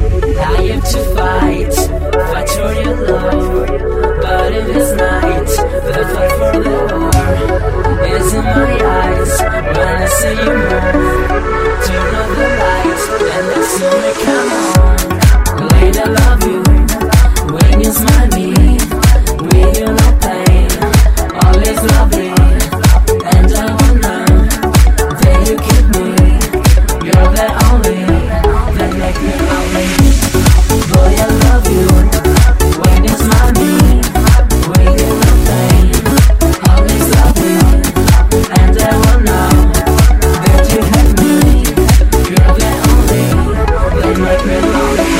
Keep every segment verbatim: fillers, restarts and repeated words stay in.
I have to fight, fight for your love. But in this night, the fight for the war is in my eyes. When I see you move, turn on the lights and let's see me come on. Late, I love you when you smile me. With you no pain, always lovely. And I wanna that you keep me. You're the only that make me lonely. Boy, I love you when you smile me. With you no pain, always lovely. And I wanna that you have me. You're the only that make me lonely.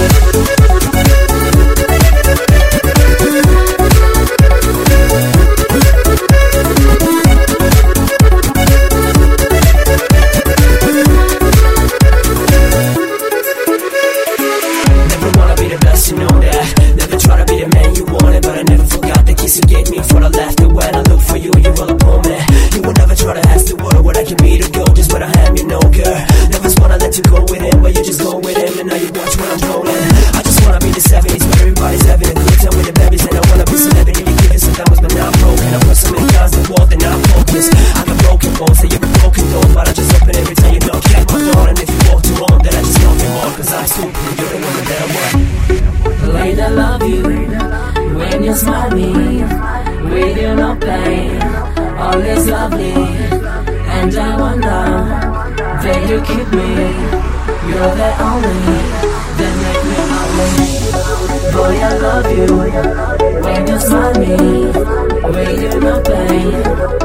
You know that. Never try to be the man you wanted, but I never forgot the kiss you gave me for the laughter when I look for you and you roll up on me. You will never try to ask the world what I can be to go, just what I am, you know, girl. Never wanna let you go with him, but you just go with him, and now you watch when I'm rolling. I just wanna be the seventies where everybody's having a good time with the babies, and I wanna be celebrity. You give it some thumbs, but now I'm broken. I put so many guns the wall, then I'm focused. I got broken bones, say you're a broken door, but I just open every time you knock at my door. And if you walk too long, then I just knock you more, cause I'm stupid, you're the one that I want. Late, I love you when you smile me. With you no pain, always lovely. And I wonder that you keep me. You're the only that make me lonely. Boy, I love you when you smile me. With you no pain,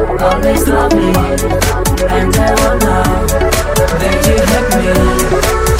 always lovely. And I wonder that you have me.